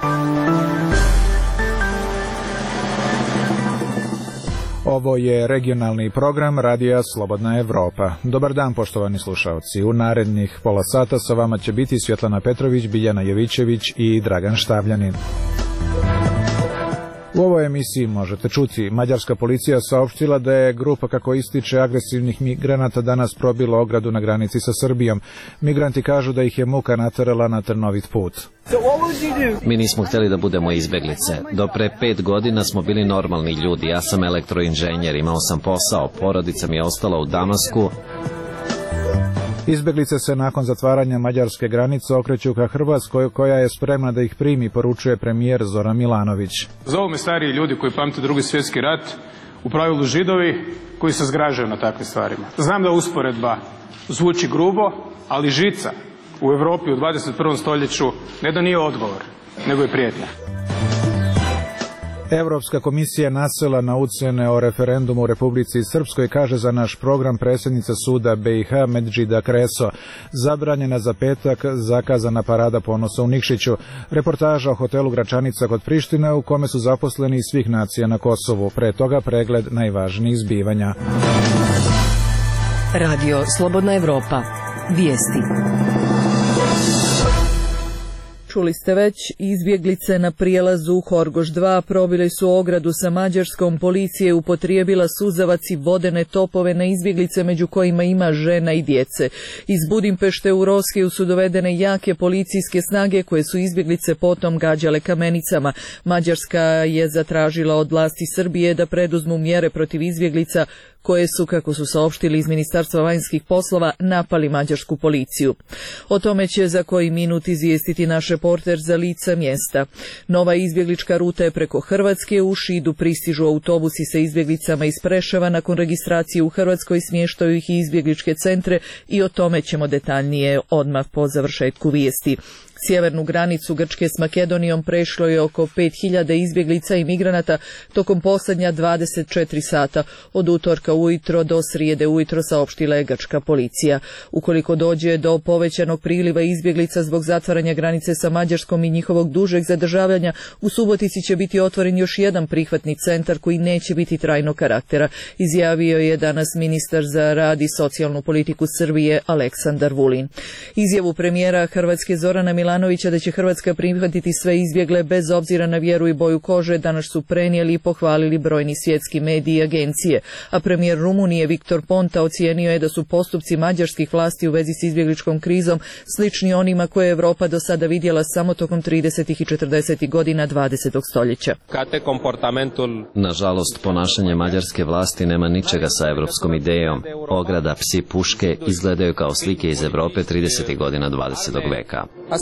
Ovo je regionalni program Radija Slobodna Evropa. Dobar dan, poštovani slušalci. U narednih pola sata sa vama će biti Svjetlana Petrović, Biljana Jevićević i Dragan Štavljanin. U ovoj emisiji možete čuti, mađarska policija saopštila da je grupa, kako ističe, agresivnih migranata danas probila ogradu na granici sa Srbijom. Migranti kažu da ih je muka naterala na trnovit put. Mi nismo htjeli da budemo izbjeglice. Do pre 5 godina smo bili normalni ljudi. Ja sam elektroinženjer, imao sam posao, porodica mi je ostala u Damasku. Izbjeglice se nakon zatvaranja mađarske granice okreću ka Hrvatskoj, koja je spremna da ih primi, poručuje premijer Zoran Milanović. Zovu me stariji ljudi koji pamte Drugi svjetski rat, u pravilu Židovi koji se zgražaju na takvim stvarima. Znam da usporedba zvuči grubo, ali žica u Europi u 21. stoljeću ne da nije odgovor, nego je prijetnja. Europska komisija nasela na ucjene o referendumu u Republici Srpskoj, kaže za naš program predsjednica suda BiH Medžida Kreso. Zabranjena za petak zakazana parada ponosa u Nikšiću. Reportaža o hotelu Gračanica kod Prištine, u kome su zaposleni iz svih nacija na Kosovu. Pre toga pregled najvažnijih zbivanja. Radio Slobodna Evropa. Vijesti. Čuli ste već, izbjeglice na prijelazu Horgoš 2 probili su ogradu sa Mađarskom. Policija je upotrijebila suzavac i vodene topove na izbjeglice, među kojima ima žena i djece. Iz Budimpešte u Roskiju su dovedene jake policijske snage koje su izbjeglice potom gađale kamenicama. Mađarska je zatražila od vlasti Srbije da preduzmu mjere protiv izbjeglica koje su, kako su saopštili iz Ministarstva vanjskih poslova, napali mađarsku policiju. O tome će za koji minut izvijestiti naš reporter za lica mjesta. Nova izbjeglička ruta je preko Hrvatske. U Šidu pristižu autobusi sa izbjeglicama iz Preševa. Nakon registracije u Hrvatskoj smještaju ih i izbjegličke centre i o tome ćemo detaljnije odmah po završetku vijesti. Sjevernu granicu Grčke s Makedonijom prešlo je oko 5000 izbjeglica i migranata tokom posljednja 24 sata. Od utorka ujutro do srijede ujutro, saopštila je grčka policija. Ukoliko dođe do povećanog priliva izbjeglica zbog zatvaranja granice sa Mađarskom i njihovog dužeg zadržavanja, u Subotici će biti otvoren još jedan prihvatni centar koji neće biti trajnog karaktera, izjavio je danas ministar za rad i socijalnu politiku Srbije Aleksandar Vulin. Izjavu premijera Hrvatske Zorana Milanovića da će Hrvatska prihvatiti sve izbjegle bez obzira na vjeru i boju kože danas su prenijeli i pohvalili brojni svjetski mediji i agencije, a premijer Rumunije Viktor Ponta ocijenio je da su postupci mađarskih vlasti u vezi s izbjegličkom krizom slični onima koje je Europa do sada vidjela samo tokom 30. i 40. godina 20. stoljeća. Nažalost, ponašanje mađarske vlasti nema ničega sa evropskom idejom. Ograda, psi, puške izgledaju kao slike iz Europe 30. godina 20. veka.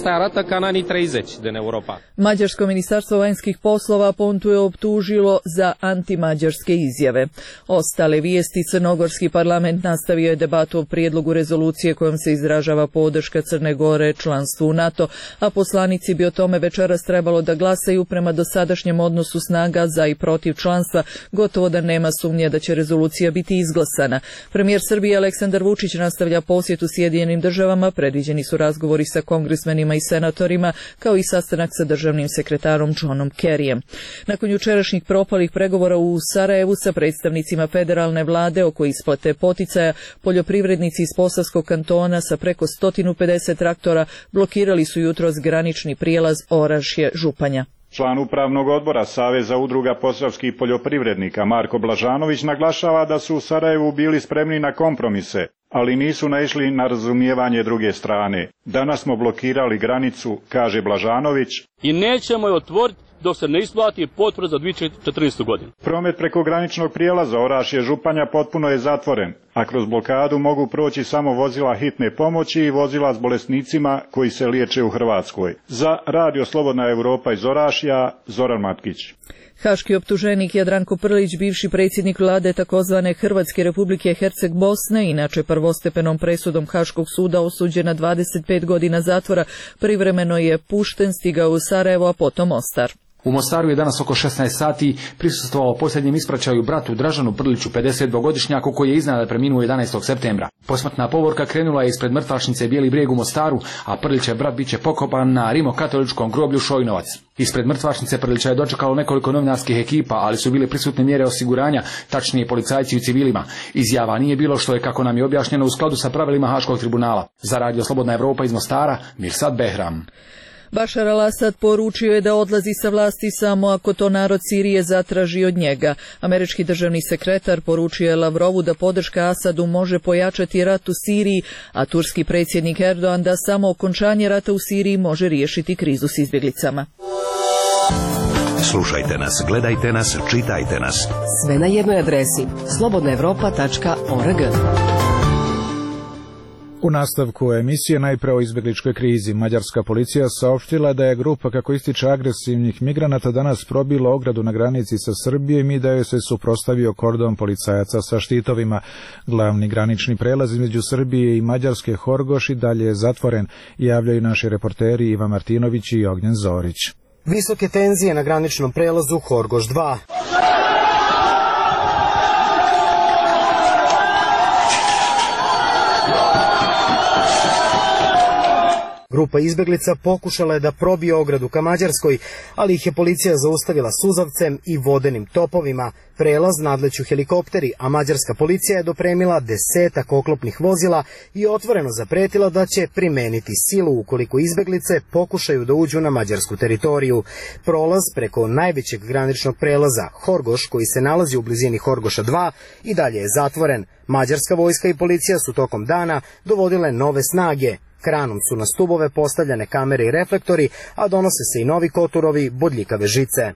Mađarsko ministarstvo vanjskih poslova Pontu je optužilo za antimađarske izjave. Ostale vijesti: Crnogorski parlament nastavio je debatu o prijedlogu rezolucije kojom se izražava podrška Crne Gore članstvu u NATO, a poslanici bi o tome večeras trebalo da glasaju. Prema dosadašnjem odnosu snaga za i protiv članstva gotovo da nema sumnje da će rezolucija biti izglasana. Premijer Srbije Aleksandar Vučić nastavlja posjetu Sjedinjenim državama, predviđeni su razgovori sa kongresmenima i senatorima, kao i sastanak sa državnim sekretarom Johnom Kerryjem. Nakon jučerašnjih propalih pregovora u Sarajevu sa predstavnicima federalne vlade oko isplate poticaja, poljoprivrednici iz Posavskog kantona sa preko 150 traktora blokirali su jutros granični prijelaz Orašje-Županja. Član upravnog odbora Saveza udruga posavskih poljoprivrednika Marko Blažanović naglašava da su u Sarajevu bili spremni na kompromise, ali nisu naišli na razumijevanje druge strane. Danas smo blokirali granicu, kaže Blažanović, i nećemo je otvoriti dok se ne isplati potpora za 2014. godinu. Promet preko graničnog prijelaza Orašje-Županja potpuno je zatvoren, a kroz blokadu mogu proći samo vozila hitne pomoći i vozila s bolesnicima koji se liječe u Hrvatskoj. Za Radio Slobodna Evropa iz Orašja, Zoran Matkić. Haški optuženik Jadranko Prlić, bivši predsjednik vlade takozvane Hrvatske Republike Herceg Bosne, inače prvostepenom presudom Haškog suda osuđen na 25 godina zatvora, privremeno je pušten, stigao u Sarajevo, a potom Mostar. U Mostaru je danas oko 16 sati prisustvovao posljednjem ispraćaju bratu Dražanu Prliću, 52-godišnjaku koji je iznenada preminuo 11. septembra. Posmrtna povorka krenula je ispred mrtvačnice Bijeli brijeg u Mostaru, a Prlićev brat biće pokopan na rimokatoličkom groblju Šojnovac. Ispred mrtvačnice Prlića je dočekalo nekoliko novinarskih ekipa, ali su bile prisutne mjere osiguranja, tačnije policajci u civilima. Izjava nije bilo, što je, kako nam je objašnjeno, u skladu sa pravilima Haškog tribunala. Za Radio Slobodna Evropa iz Mostara, Mirsad Behram. Bašar al-Asad poručio je da odlazi sa vlasti samo ako to narod Sirije zatraži od njega. Američki državni sekretar poručio je Lavrovu da podrška Asadu može pojačati rat u Siriji, a turski predsjednik Erdogan da samo okončanje rata u Siriji može riješiti krizu s izbjeglicama. Slušajte nas, gledajte nas, čitajte nas. Sve na jednoj adresi slobodnaevropa.org. U nastavku emisije najpre o izbjegličkoj krizi. Mađarska policija saopštila da je grupa, kako ističe, agresivnih migranata danas probila ogradu na granici sa Srbijom i da joj se suprotstavio kordon policajaca sa štitovima. Glavni granični prelaz između Srbije i Mađarske, Horgoš, i dalje je zatvoren, javljaju naši reporteri Ivan Martinović i Ognjen Zorić. Visoke tenzije na graničnom prelazu Horgoš 2. Grupa izbjeglica pokušala je da probije ogradu ka Mađarskoj, ali ih je policija zaustavila suzavcem i vodenim topovima. Prelaz nadleću helikopteri, a mađarska policija je dopremila 10 oklopnih vozila i otvoreno zapretila da će primeniti silu ukoliko izbjeglice pokušaju da uđu na mađarsku teritoriju. Prolaz preko najvećeg graničnog prelaza Horgoš, koji se nalazi u blizini Horgoša 2, i dalje je zatvoren. Mađarska vojska i policija su tokom dana dovodile nove snage. Kranom su na stubove postavljane kamere i reflektori, a donose se i novi koturovi, bodljikave žice.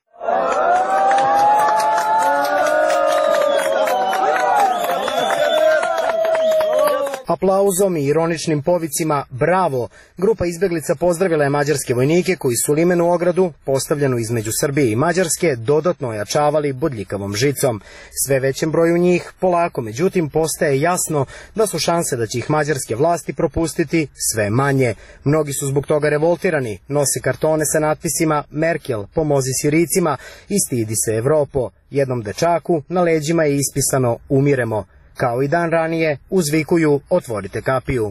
Aplauzom i ironičnim povicima "Bravo!" grupa izbjeglica pozdravila je mađarske vojnike koji su limenu ogradu, postavljenu između Srbije i Mađarske, dodatno ojačavali bodljikavom žicom. Sve većem broju njih polako, međutim, postaje jasno da su šanse da će ih mađarske vlasti propustiti sve manje. Mnogi su zbog toga revoltirani, nose kartone sa natpisima "Merkel, pomozi Sirijcima" i "Stidi se Evropo". Jednom dečaku na leđima je ispisano "Umiremo". Kao i dan ranije, uzvikuju "Otvorite kapiju".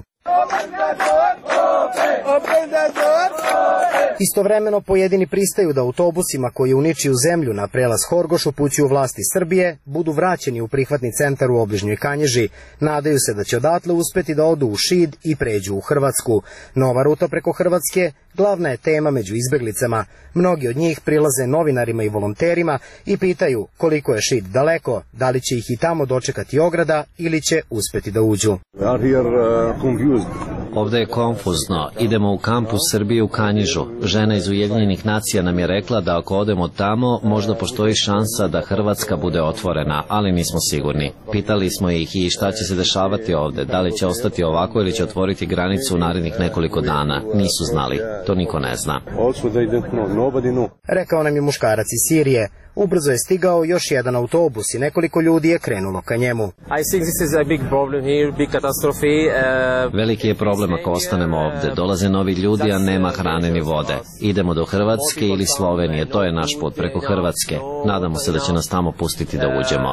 Istovremeno pojedini pristaju da autobusima koji uničiju zemlju na prelaz Horgoš upućuju vlasti Srbije budu vraćeni u prihvatni centar u obližnjoj Kanjiži. Nadaju se da će odatle uspeti da odu u Šid i pređu u Hrvatsku. Nova ruta preko Hrvatske glavna je tema među izbjeglicama. Mnogi od njih prilaze novinarima i volonterima i pitaju koliko je Šid daleko, da li će ih i tamo dočekati ograda ili će uspeti da uđu. Ovdje je konfuzno. Idemo u kamp u Srbiji u Kanjižu. Žena iz Ujedinjenih nacija nam je rekla da ako odemo tamo, možda postoji šansa da Hrvatska bude otvorena, ali nismo sigurni. Pitali smo ih i šta će se dešavati ovdje, da li će ostati ovako ili će otvoriti granicu u narednih nekoliko dana. Nisu znali. To niko ne zna. Rekao nam je muškarac iz Sirije. Ubrzo je stigao još jedan autobus i nekoliko ljudi je krenulo ka njemu. Veliki je problem ako ostanemo ovdje. Dolaze novi ljudi, a nema hrane ni vode. Idemo do Hrvatske ili Slovenije. To je naš put preko Hrvatske. Nadamo se da će nas tamo pustiti da uđemo.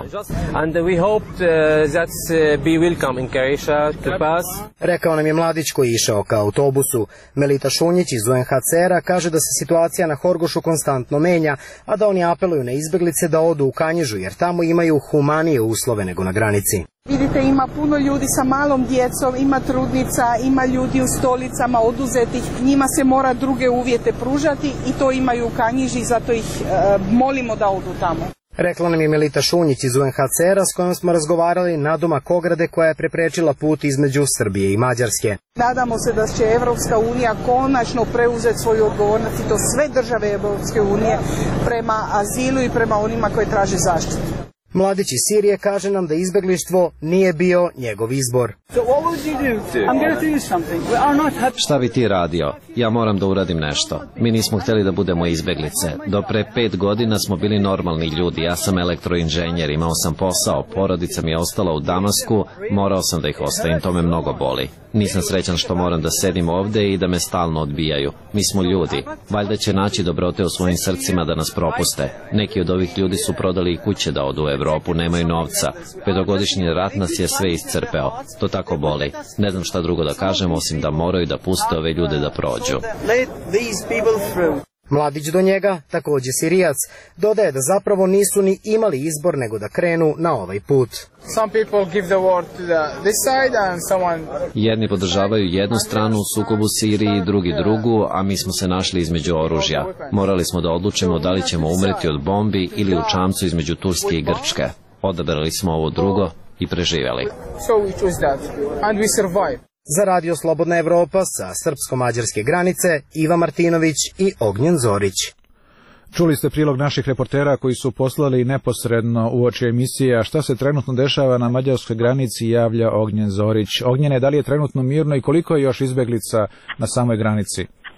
Rekao nam je mladić koji je išao ka autobusu. Melita Šunjić iz UNHCR-a kaže da se situacija na Horgošu konstantno menja, a da oni apeluju na izbjeglice da odu u Kanjižu, jer tamo imaju humanije uslove nego na granici. Vidite, ima puno ljudi sa malom djecom, ima trudnica, ima ljudi u stolicama oduzetih, njima se mora druge uvjete pružati i to imaju u Kanjiži, zato ih molimo da odu tamo. Rekla nam je Melita Šunjić iz UNHCR-a s kojom smo razgovarali nadomak ograde koja je preprečila put između Srbije i Mađarske. Nadamo se da će Evropska unija konačno preuzeti svoju odgovornost i to sve države Evropske unije prema azilu i prema onima koji traže zaštitu. Mladić iz Sirije kaže nam da izbeglištvo nije bio njegov izbor. Šta bi ti radio? Ja moram da uradim nešto. Mi nismo htjeli da budemo izbeglice. Do pre 5 godina smo bili normalni ljudi. Ja sam elektroinženjer, imao sam posao, porodica mi je ostala u Damasku, morao sam da ih ostavim, to me mnogo boli. Nisam srećan što moram da sedim ovde i da me stalno odbijaju. Mi smo ljudi. Valjda će naći dobrote u svojim srcima da nas propuste. Neki od ovih ljudi su prodali i kuće da odu u Evropu, nemaju novca. 5-godišnji rat nas je sve iscrpeo. To tako boli. Ne znam šta drugo da kažem osim da moraju da puste ove ljude da prođu. Mladić do njega, takođe Sirijac, dodaje da zapravo nisu ni imali izbor nego da krenu na ovaj put. Jedni podržavaju jednu stranu u sukobu Siriji, drugi drugu, a mi smo se našli između oružja. Morali smo da odlučimo da li ćemo umreti od bombi ili u čamcu između Turske i Grčke. Odabrali smo ovo drugo i preživjeli. Za Radio Slobodna Evropa sa srpsko-mađarske granice, Iva Martinović i Ognjen Zorić. Čuli ste prilog naših reportera koji su poslali neposredno uoči emisije, a šta se trenutno dešava na mađarskoj granici, javlja Ognjen Zorić. Ognjene, da li je trenutno mirno i koliko je još izbeglica na samoj granici?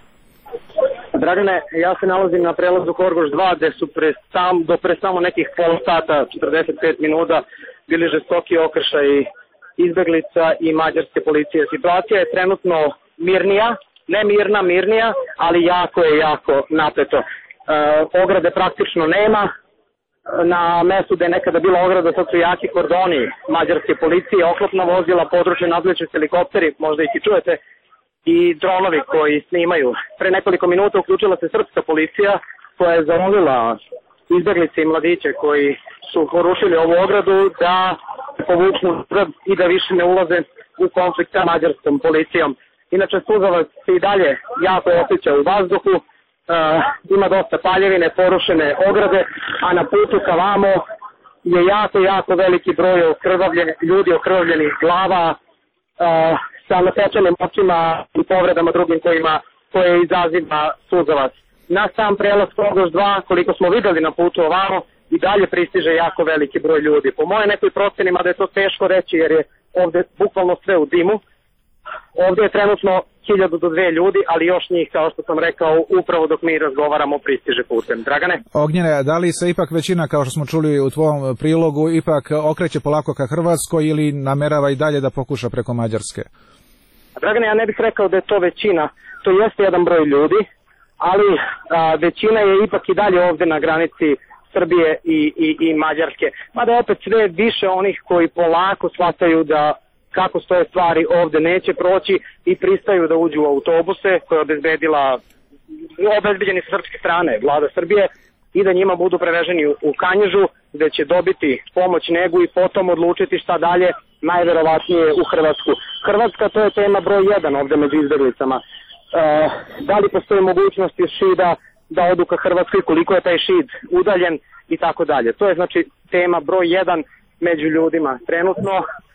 Dragane, ja se nalazim na prelazu Horgoš 2, gde su do pre samo nekih pola sata, 45 minuta, bili žestoki okršaj izbeglica i mađarske policije. Situacija je trenutno mirnija, ne mirna, mirnija, ali jako napeto. Ograde praktično nema. Na mestu gde je nekada bila ograda, sad su jaki kordoni mađarske policije, oklopna vozila, područje nadležni helikopteri, možda ih i čujete, i dronovi koji snimaju. Pre nekoliko minuta uključila se srpska policija koja je zamolila izbeglice i mladiće koji su porušili ovu ogradu da povučnu i da više ne ulaze u konflikt sa mađarskom policijom. Inače, suzavac se i dalje jako osjeća u vazduhu, ima dosta paljevine, porušene ograde, a na putu ka vamo je jako veliki broj ljudi okrvavljenih glava, sa nasečenim očima i povredama drugim koje izaziva suzavac. Na sam prelaz Horgoš 2, koliko smo videli na putu ovamo, i dalje pristiže jako veliki broj ljudi. Po moje nekoj procenima da je to teško reći jer je ovde bukvalno sve u dimu. Ovde je trenutno 1000 do 2 ljudi, ali još njih, kao što sam rekao, upravo dok mi razgovaramo, pristiže putem. Dragane? Ognjene, da li se ipak većina, kao što smo čuli u tvom prilogu, ipak okreće polako ka Hrvatskoj ili namerava i dalje da pokuša preko Mađarske? Dragane, ja ne bih rekao da je to većina. To jeste jedan broj ljudi, ali većina je ipak i dalje ovde na granici Srbije i Mađarske. Mada je opet sve više onih koji polako shvataju da kako stoje stvari ovde neće proći i pristaju da uđu u autobuse koje je obezbeđeni sa srpske strane vlada Srbije i da njima budu preveženi u Kanjižu gde će dobiti pomoć, negu i potom odlučiti šta dalje, najverovatnije u Hrvatsku. Hrvatska, to je tema broj 1 ovde među izbeglicama. Da li postoji mogućnost iz Šida da odu ka Hrvatskoj, koliko je taj Šid udaljen i tako dalje. To je znači tema broj 1 među ljudima trenutno.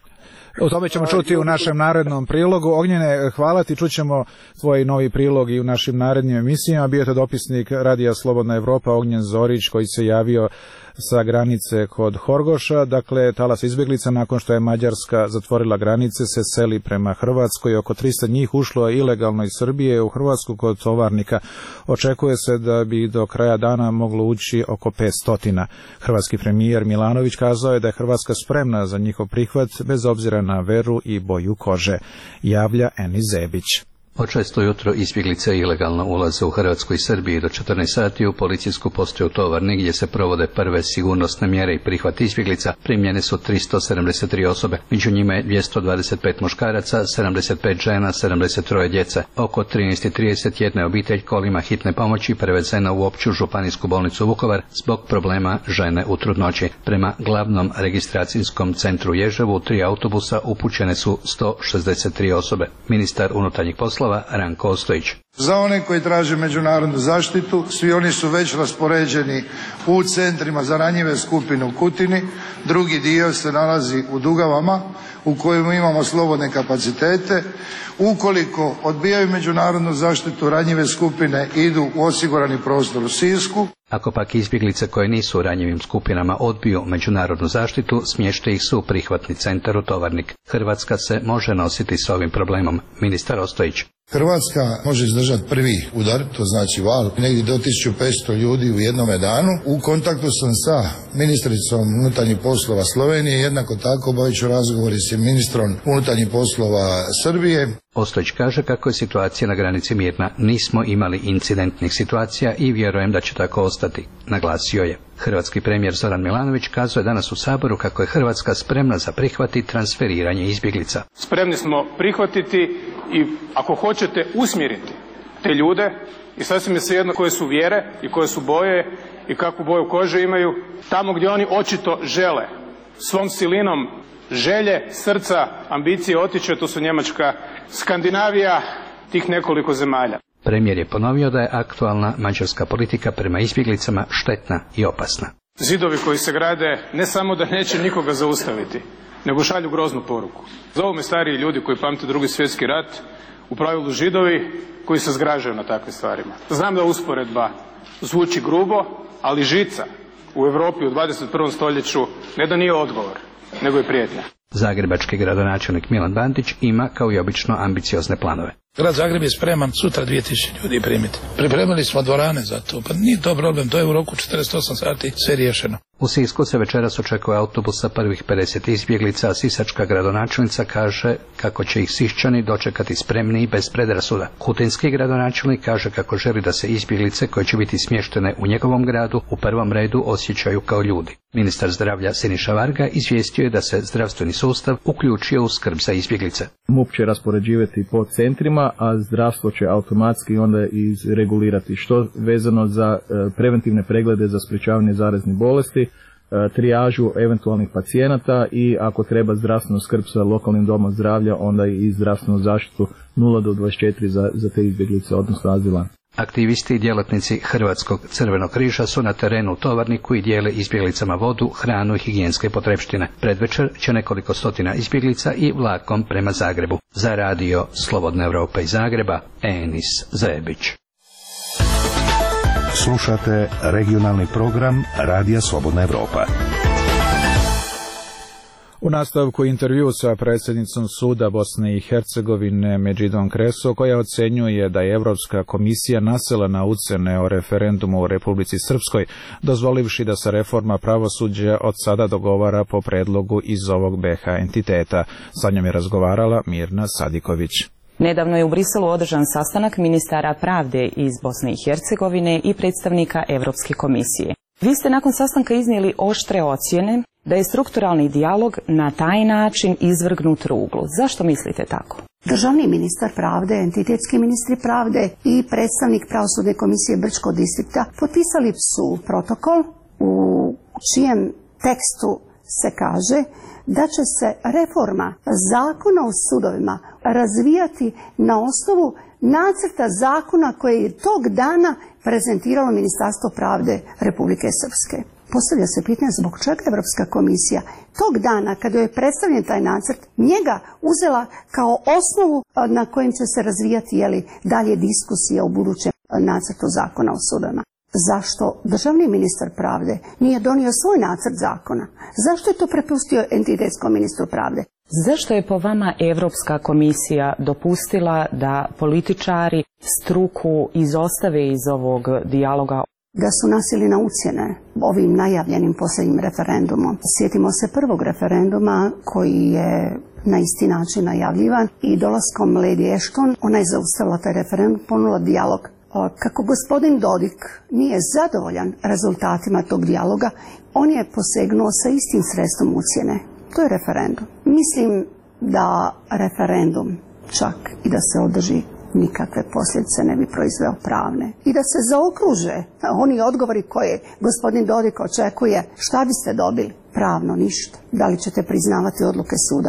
O tome ćemo čuti u našem narednom prilogu. Ognjene, hvala ti, čućemo tvoj novi prilog i u našim narednim emisijama. Bio je dopisnik Radija Slobodna Evropa Ognjen Zorić koji se javio sa granice kod Horgoša. Dakle, talas izbjeglica nakon što je Mađarska zatvorila granice se seli prema Hrvatskoj. Oko 300 njih ušlo ilegalno iz Srbije u Hrvatsku kod tovarnika. Očekuje se da bi do kraja dana moglo ući oko 500. Hrvatski premijer Milanović kazao je da je Hrvatska spremna za njihov prihvat bez obzira na veru i boju kože, javlja Eni Zebić. Od 6 jutro izbjeglice ilegalno ulaze u Hrvatsku i Srbiji. Do 14 sati u policijsku postaju Tovarnik gdje se provode prve sigurnosne mjere i prihvat izbjeglica. Primljene su 373 osobe, među njima je 225 muškaraca, 75 žena, 73 djece. Oko 13:30 jedna obitelj kolima hitne pomoći prevezena u opću županijsku bolnicu Vukovar zbog problema žene u trudnoći. Prema glavnom registracijskom centru Ježevu 3 autobusa upućene su 163 osobe. Ministar unutarnjih poslova Ranko Ostojić. Za one koji traže međunarodnu zaštitu, svi oni su već raspoređeni u centrima za ranjive skupine u Kutini. Drugi dio se nalazi u Dugavama u kojima imamo slobodne kapacitete. Ukoliko odbijaju međunarodnu zaštitu, ranjive skupine idu u osigurani prostor u Sisku. Ako pak izbjeglice koje nisu u ranjivim skupinama odbiju međunarodnu zaštitu, smješta ih su u prihvatni centar u Tovarnik. Hrvatska se može nositi s ovim problemom. Ministar Ostojić. Hrvatska može izdržati prvi udar, to znači val, negdje do 1500 ljudi u jednome danu. U kontaktu sam sa ministricom unutarnjih poslova Slovenije, jednako tako obavit ću razgovori s ministrom unutarnjih poslova Srbije. Ostojić kaže kako je situacija na granici mirna. Nismo imali incidentnih situacija i vjerujem da će tako ostati, naglasio je. Hrvatski premijer Zoran Milanović kazuje danas u Saboru kako je Hrvatska spremna za prihvat i transferiranje izbjeglica. Spremni smo prihvatiti i, ako hoćete, usmjeriti te ljude, i sasvim je svejedno koje su vjere i koje su boje i kakvu boju kože imaju, tamo gdje oni očito žele, svom silinom želje, srca, ambicije otići, to su Njemačka, Skandinavija, tih nekoliko zemalja. Premijer je ponovio da je aktualna mađarska politika prema izbjeglicama štetna i opasna. Zidovi koji se grade ne samo da neće nikoga zaustaviti, nego šalju groznu poruku. Zovu me stariji ljudi koji pamte Drugi svjetski rat, u pravilu Židovi koji se zgražaju na takvim stvarima. Znam da usporedba zvuči grubo, ali žica u Europi u 21. stoljeću ne da nije odgovor, nego je prijetnja. Zagrebački gradonačelnik Milan Bandić ima, kao i obično, ambiciozne planove. Grad Zagreb je spreman sutra 2000 ljudi primiti. Pripremili smo dvorane za to, pa nije to problem, to je u roku 48 sati sve riješeno. U Sisku se večeras očekuje autobus sa prvih 50 izbjeglica, a sisačka gradonačelnica kaže kako će ih Siščani dočekati spremni i bez predrasuda. Kutinski gradonačelnik kaže kako želi da se izbjeglice koje će biti smještene u njegovom gradu u prvom redu osjećaju kao ljudi. Ministar zdravlja Siniša Varga izvijestio je da se zdravstveni sustav uključio u skrb za izbjeglice. MUP će raspoređivati po centrima, a zdravstvo će automatski onda izregulirati što vezano za preventivne preglede za sprječavanje zaraznih bolesti, trijažu eventualnih pacijenata i ako treba zdravstvenu skrb sa lokalnim domom zdravlja, onda i zdravstvenu zaštitu 0 do 24 za te izbjeglice, odnosno azilante. Aktivisti i djelatnici Hrvatskog crvenog križa su na terenu u Tovarniku i dijele izbjeglicama vodu, hranu i higijenske potrepštine. Predvečer će nekoliko stotina izbjeglica i vlakom prema Zagrebu. Za radio Slobodna Europa iz Zagreba, Enis Zajebić. Slušate regionalni program Radija Slobodna Europa. U nastavku intervju sa predsjednicom suda Bosne i Hercegovine Medžidom Kreso, koja ocenjuje da je Europska komisija nasela na ucjene o referendumu u Republici Srpskoj, dozvolivši da se reforma pravosuđa od sada dogovara po predlogu iz ovog BiH entiteta. Sa njom je razgovarala Mirna Sadiković. Nedavno je u Briselu održan sastanak ministara pravde iz Bosne i Hercegovine i predstavnika Europske komisije. Vi ste nakon sastanka iznijeli oštre ocjene da je strukturalni dijalog na taj način izvrgnut ruglu. Zašto mislite tako? Državni ministar pravde, entitetski ministri pravde i predstavnik pravosudne komisije Brčkog distrikta potpisali su protokol u čijem tekstu se kaže da će se reforma zakona o sudovima razvijati na osnovu nacrta zakona koji je tog dana prezentiralo Ministarstvo pravde Republike Srpske. Postavlja se pitanje zbog čega Europska komisija tog dana kada je predstavljen taj nacrt njega uzela kao osnovu na kojim će se razvijati dalje diskusija u budućem nacrtu zakona o sudovima. Zašto državni ministar pravde nije donio svoj nacrt zakona? Zašto je to prepustio entitetskom ministru pravde? Zašto je po vama Europska komisija dopustila da političari struku izostave iz ovog dijaloga? Da su nasili na ucjene ovim najavljenim posljednjim referendumom. Sjetimo se prvog referenduma koji je na isti način najavljivan i dolaskom Lady Ashton ona je zaustavila taj referendum, ponula dijalog. Kako gospodin Dodik nije zadovoljan rezultatima tog dijaloga, on je posegnuo sa istim sredstvom ucjene. To je referendum. Mislim da referendum, čak i da se održi, nikakve posljedice ne bi proizveo pravne. I da se zaokruže oni odgovori koje gospodin Dodik očekuje, šta biste dobili? Pravno ništa. Da li ćete priznavati odluke suda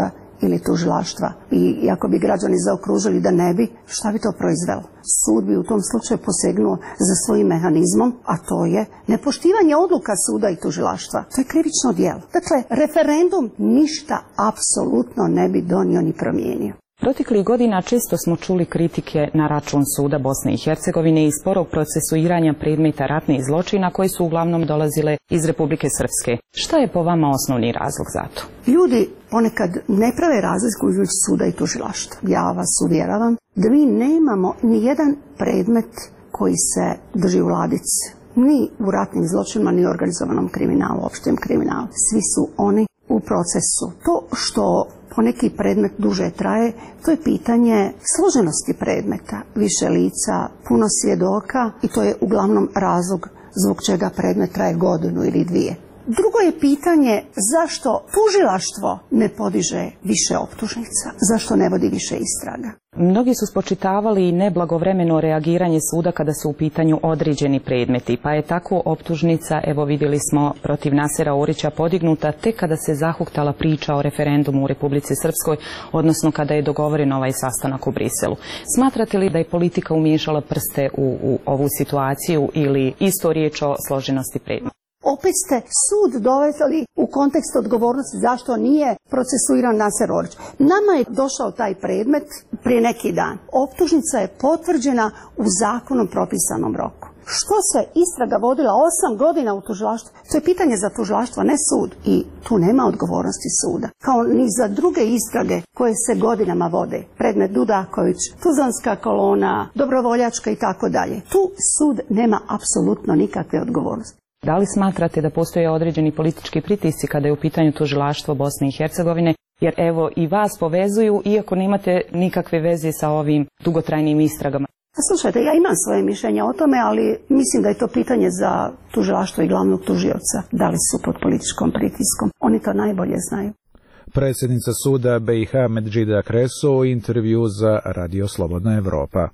ili tužilaštva. I ako bi građani zaokružili da ne bi, šta bi to proizvelo? Sud bi u tom slučaju posegnuo za svojim mehanizmom, a to je nepoštivanje odluka suda i tužilaštva. To je krivično djelo. Dakle, referendum ništa apsolutno ne bi donio ni promijenio. Proteklih godina često smo čuli kritike na račun suda Bosne i Hercegovine i sporog procesuiranja predmeta ratnih zločina koji su uglavnom dolazile iz Republike Srpske. Šta je po vama osnovni razlog za to? Ljudi ponekad ne prave razliku između suda i tužilaštva. Ja vas uvjeravam da mi nemamo ni jedan predmet koji se drži u ladici. Ni u ratnim zločinima, ni u organizovanom kriminalu, opštem kriminalu. Svi su oni u procesu. To što poneki predmet duže traje, to je pitanje složenosti predmeta, više lica, puno svjedoka i to je uglavnom razlog zbog čega predmet traje godinu ili dvije. Drugo je pitanje zašto tužilaštvo ne podiže više optužnica, zašto ne vodi više istraga. Mnogi su spočitavali neblagovremeno reagiranje suda kada su u pitanju određeni predmeti, pa je tako optužnica, evo vidjeli smo, protiv Nasera Orića podignuta tek kada se zahuktala priča o referendumu u Republici Srpskoj, odnosno kada je dogovoren ovaj sastanak u Briselu. Smatrate li da je politika umiješala prste u ovu situaciju ili isto riječ o složenosti predmeta? Opet ste sud dovezali u kontekst odgovornosti zašto nije procesuiran Naser Orić. Nama je došao taj predmet prije neki dan. Optužnica je potvrđena u zakonom propisanom roku. Što se istraga vodila 8 godina u tužilaštvu? To je pitanje za tužilaštvo, ne sud. I tu nema odgovornosti suda. Kao ni za druge istrage koje se godinama vode. Predmet Dudaković, Tuzlanska kolona, Dobrovoljačka i tako dalje. Tu sud nema apsolutno nikakve odgovornosti. Da li smatrate da postoje određeni politički pritisci kada je u pitanju tužilaštvo Bosne i Hercegovine, jer evo i vas povezuju iako nemate nikakve veze sa ovim dugotrajnim istragama? Slušajte, ja imam svoje mišljenje o tome, ali mislim da je to pitanje za tužilaštvo i glavnog tužioca. Da li su pod političkom pritiskom? Oni to najbolje znaju. Predsjednica suda BiH Medžida Kreso u intervju za Radio Slobodna Evropa.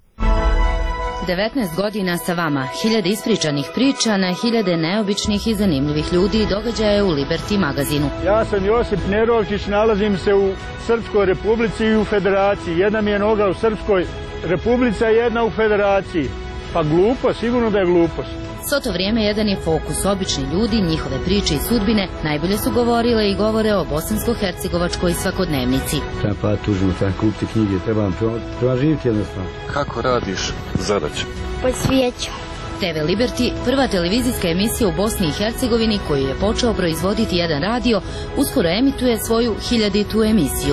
19 godina sa vama, 1000 ispričanih priča na 1000 neobičnih i zanimljivih ljudi i događaja u Liberty magazinu. Ja sam Josip Nerovčić, nalazim se u Srpskoj republici i u federaciji. Jedna mi je noga u Srpskoj republici, a jedna u federaciji. Pa glupo, sigurno da je glupost. Svo to vrijeme jedan je fokus, obični ljudi, njihove priče i sudbine najbolje su govorile i govore o bosansko-hercegovačkoj svakodnevnici. Treba tužno, treba kupiti knjige, treba živjeti jednostavno. Kako radiš zadaću? Po svijeću. TV Liberty, prva televizijska emisija u Bosni i Hercegovini koju je počeo proizvoditi jedan radio, uskoro emituje svoju 1000. emisiju.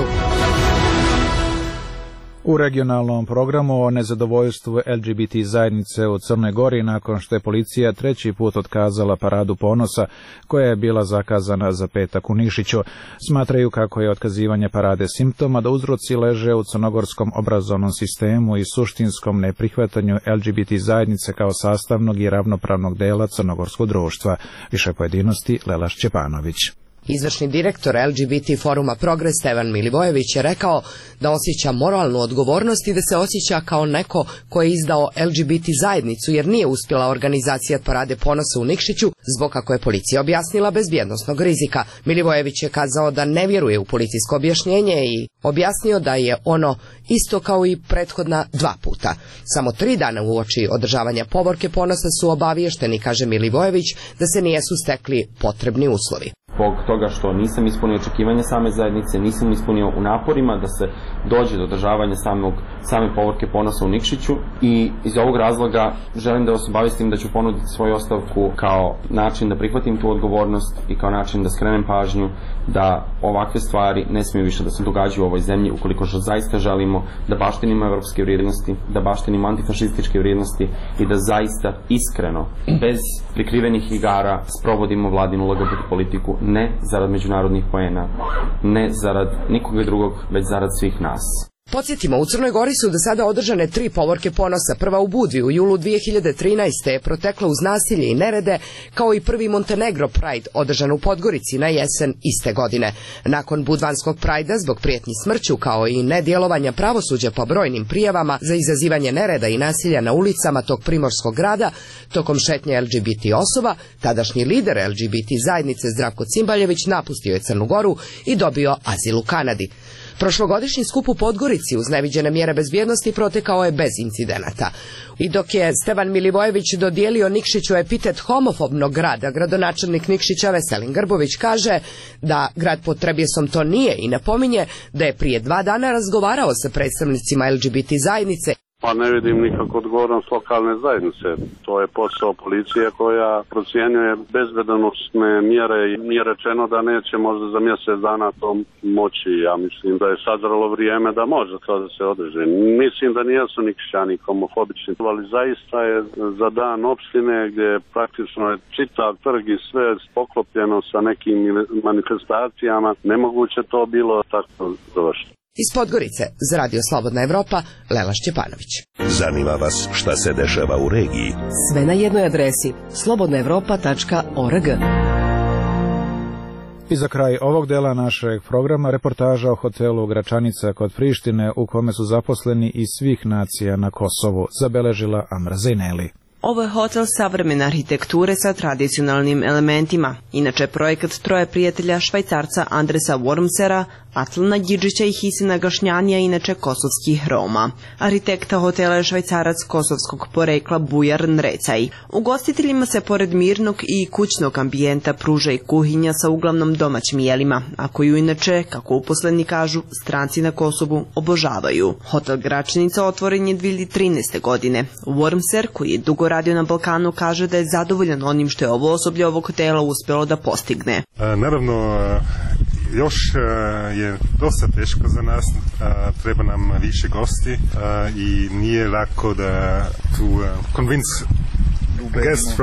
U regionalnom programu o nezadovoljstvu LGBT zajednice u Crnoj Gori nakon što je policija 3. put otkazala paradu ponosa koja je bila zakazana za petak u Nišiću. Smatraju kako je otkazivanje parade simptoma da uzroci leže u crnogorskom obrazovnom sistemu i suštinskom neprihvatanju LGBT zajednice kao sastavnog i ravnopravnog dela crnogorskog društva. Više pojedinosti Lela Šćepanović. Izvršni direktor LGBT foruma Progres Stevan Milivojević je rekao da osjeća moralnu odgovornost i da se osjeća kao neko ko je izdao LGBT zajednicu jer nije uspjela organizacija parade ponosa u Nikšiću zbog, kako je policija objasnila, bezbjednosnog rizika. Milivojević je kazao da ne vjeruje u policijsko objašnjenje i objasnio da je ono isto kao i prethodna 2 puta. Samo 3 dana uoči održavanja povorke ponosa su obavješteni, kaže Milivojević, da se nijesu stekli potrebni uslovi. Zbog toga što nisam ispunio očekivanja same zajednice, nisam ispunio u naporima da se dođe do održavanja same povorke ponosa u Nikšiću i iz ovog razloga želim da vas obavistim da ću ponuditi svoju ostavku kao način da prihvatim tu odgovornost i kao način da skrenem pažnju da ovakve stvari ne smiju više da se događaju u ovoj zemlji ukoliko zaista želimo da baštinimo evropske vrijednosti, da baštinimo antifašističke vrijednosti i da zaista iskreno, bez prikrivenih igara, sprovodimo vladinu LGBT politiku, ne zarad međunarodnih poena, ne zarad nikoga drugog, već zarad svih nas. Podsjetimo, u Crnoj Gori su do sada održane 3 povorke ponosa. Prva u Budvi u julu 2013. je protekla uz nasilje i nerede, kao i prvi Montenegro Pride održan u Podgorici na jesen iste godine. Nakon budvanskog Prajda, zbog prijetnji smrću kao i nedjelovanja pravosuđa po brojnim prijavama za izazivanje nereda i nasilja na ulicama tog primorskog grada, tokom šetnje LGBT osoba, tadašnji lider LGBT zajednice Zdravko Cimbaljević napustio je Crnu Goru i dobio azil u Kanadi. Prošlogodišnji skup u Podgorici uz neviđene mjere bezbjednosti protekao je bez incidenata. I dok je Stevan Milivojević dodijelio Nikšiću epitet homofobnog grada, gradonačelnik Nikšića Veselin Grbović kaže da grad pod Trebjesom to nije i napominje da je prije 2 dana razgovarao sa predstavnicima LGBT zajednice. Pa ne vidim nikakvu odgovornost lokalne zajednice. To je posao policije koja procjenjuje bezbednosne mjere i nije rečeno da neće možda za mjesec dana to moći. Ja mislim da je sazrelo vrijeme da može to da se održi. Mislim da nijesu Nikšićani homofobični, ali zaista je za dan opštine gdje praktično je čitav trg i sve poklopljeno sa nekim manifestacijama, nemoguće to bilo tako završiti. Iz Podgorice, za Radio Slobodna Evropa, Lela Šćepanović. Zanima vas šta se dešava u regiji? Sve na jednoj adresi, slobodnaevropa.org. I za kraj ovog dela našeg programa reportaža o hotelu Gračanica kod Prištine u kome su zaposleni iz svih nacija na Kosovu, zabeležila Amra Zejneli. Ovo je hotel savremene arhitekture sa tradicionalnim elementima. Inače, projekat troje prijatelja švajcarca Andresa Wormsera, Atlana Đidžića i Hisina Gašnjanija, inače kosovskih Roma. Arhitekta hotela je švajcarac kosovskog porekla Bujar Nrecaj. Ugostiteljima se pored mirnog i kućnog ambijenta pruža i kuhinja sa uglavnom domaćim jelima, a koju inače, kako uposleni kažu, stranci na Kosovu obožavaju. Hotel Gračanica otvoren je 2013. godine. Wormser, koji je dugo radio na Balkanu, kaže da je zadovoljan onim što je ovo osoblje ovog hotela uspjelo da postigne. Naravno, još je dosta teško za nas, treba nam više gosti i nije lako da to convince guests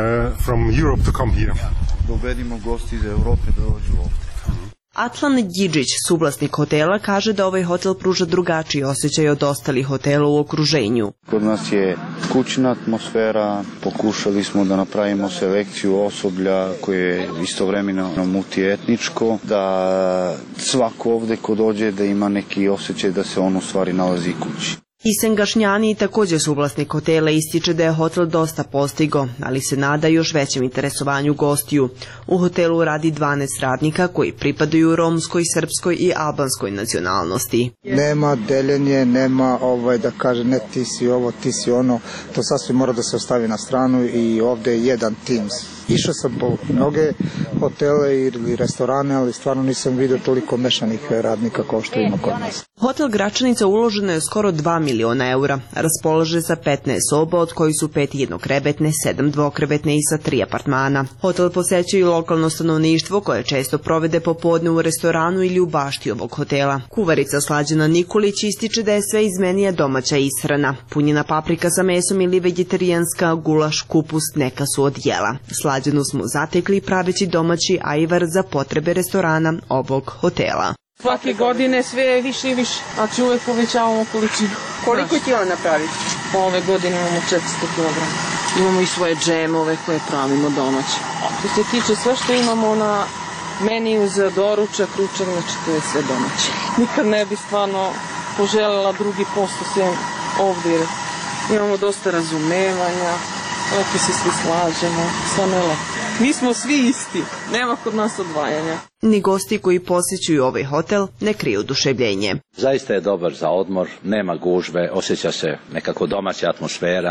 from Europe to come here. Dovedimo gosti iz Europe da dođu ovdje. Atlan Đidžić, suvlasnik hotela, kaže da ovaj hotel pruža drugačiji osjećaj od ostalih hotela u okruženju. Kod nas je kućna atmosfera, pokušali smo da napravimo selekciju osoblja koje je istovremeno multietničko, da svako ovdje ko dođe da ima neki osjećaj da se on u stvari nalazi kući. Isen Gašnjani, također suvlasnik hotela, ističe da je hotel dosta postigo, ali se nada još većem interesovanju gostiju. U hotelu radi 12 radnika koji pripadaju romskoj, srpskoj i albanskoj nacionalnosti. Nema deljenje, nema da kaže ne ti si ovo, ti si ono, to sasvim mora da se ostavi na stranu i ovdje je jedan tim. Išao sam po mnoge hotele ili restorane, ali stvarno nisam vidio toliko mešanih radnika kao što ima kod nas. Hotel Gračanica uloženo je skoro 2 miliona eura. Raspolaže sa 15 soba, od kojih su 5 jednokrevetne, 7 dvokrevetne i sa 3 apartmana. Hotel posećuje lokalno stanovništvo koje često provede popodne u restoranu ili u bašti ovog hotela. Kuvarica Slađana Nikolić ističe da je sve izmenija domaća ishrana. Punjena paprika sa mesom ili vegetarijanska, gulaš, kupus, neka su od jela. Slađanu smo zatekli praveći domaći ajvar za potrebe restorana ovog hotela. Svake godine sve je više i više, znači uvijek povećavamo količinu. Koliko kila napraviti? Ove godine imamo 400 kg. Imamo i svoje džemove koje pravimo domaće. Što se tiče sve što imamo na meniju za doručak, ručak, znači to je sve domaće. Nikad ne bi stvarno poželjela drugi posto sem ovdje. Imamo dosta razumevanja, lepo se svi slažemo, stvarno je lepo. Mi smo svi isti, nema kod nas odvajanja. Ni gosti koji posjećuju ovaj hotel ne kriju oduševljenje. Zaista je dobar za odmor, nema gužve, osjeća se nekako domaća atmosfera.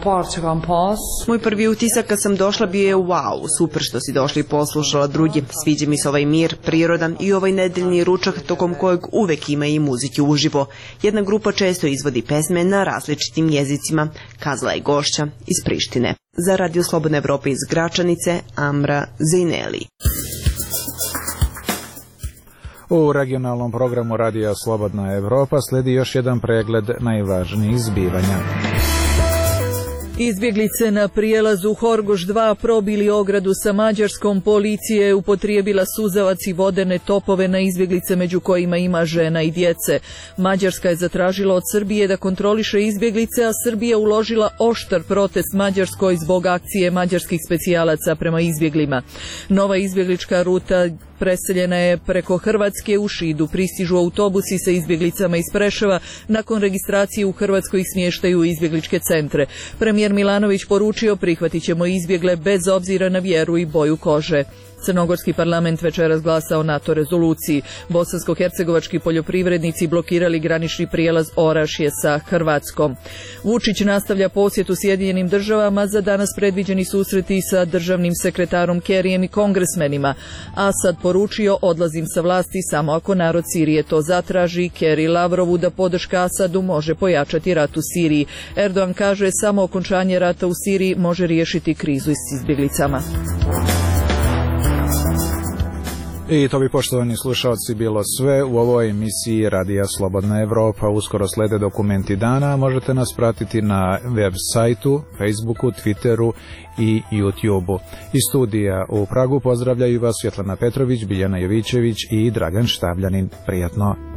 Moj prvi utisak kad sam došla bio je wow, super što si došli i poslušala drugi. Sviđa mi se ovaj mir, prirodan i ovaj nedeljni ručak tokom kojeg uvek ima i muzike uživo. Jedna grupa često izvodi pesme na različitim jezicima, kazala je gošća iz Prištine. Za Radio Slobodna Evropa iz Gračanice, Amra Zejneli. U regionalnom programu Radija Slobodna Evropa sledi još jedan pregled najvažnijih zbivanja. Izbjeglice na prijelazu Horgoš 2 probili ogradu sa Mađarskom. Policija je upotrijebila suzavac i vodene topove na izbjeglice, među kojima ima žena i djece. Mađarska je zatražila od Srbije da kontroliše izbjeglice, a Srbija uložila oštar protest Mađarskoj zbog akcije mađarskih specijalaca prema izbjeglima. Nova izbjeglička ruta preseljena je preko Hrvatske. U Šidu pristižu autobusi sa izbjeglicama iz Preševa. Nakon registracije u Hrvatskoj ih smještaju u izbjegličke centre. Premijer Milanović poručio: prihvatit ćemo izbjegle bez obzira na vjeru i boju kože. Crnogorski parlament večeras glasa o NATO rezoluciji. Bosansko-hercegovački poljoprivrednici blokirali granični prijelaz Orašje sa Hrvatskom. Vučić nastavlja posjetu Sjedinjenim državama, za danas predviđeni susreti sa državnim sekretarom Kerijem i kongresmenima. Asad poručio: odlazim sa vlasti samo ako narod Sirije to zatraži. Keri Lavrovu da podrška Asadu može pojačati rat u Siriji. Erdogan kaže samo okončanje rata u Siriji može riješiti krizu s izbjeglicama. I to bi, poštovani slušalci, bilo sve u ovoj emisiji Radija Slobodna Evropa. Uskoro slede dokumenti dana, možete nas pratiti na web sajtu, Facebooku, Twitteru i YouTubeu. Iz studija u Pragu pozdravljaju vas Svjetlana Petrović, Biljana Jovićević i Dragan Štavljanin. Prijatno!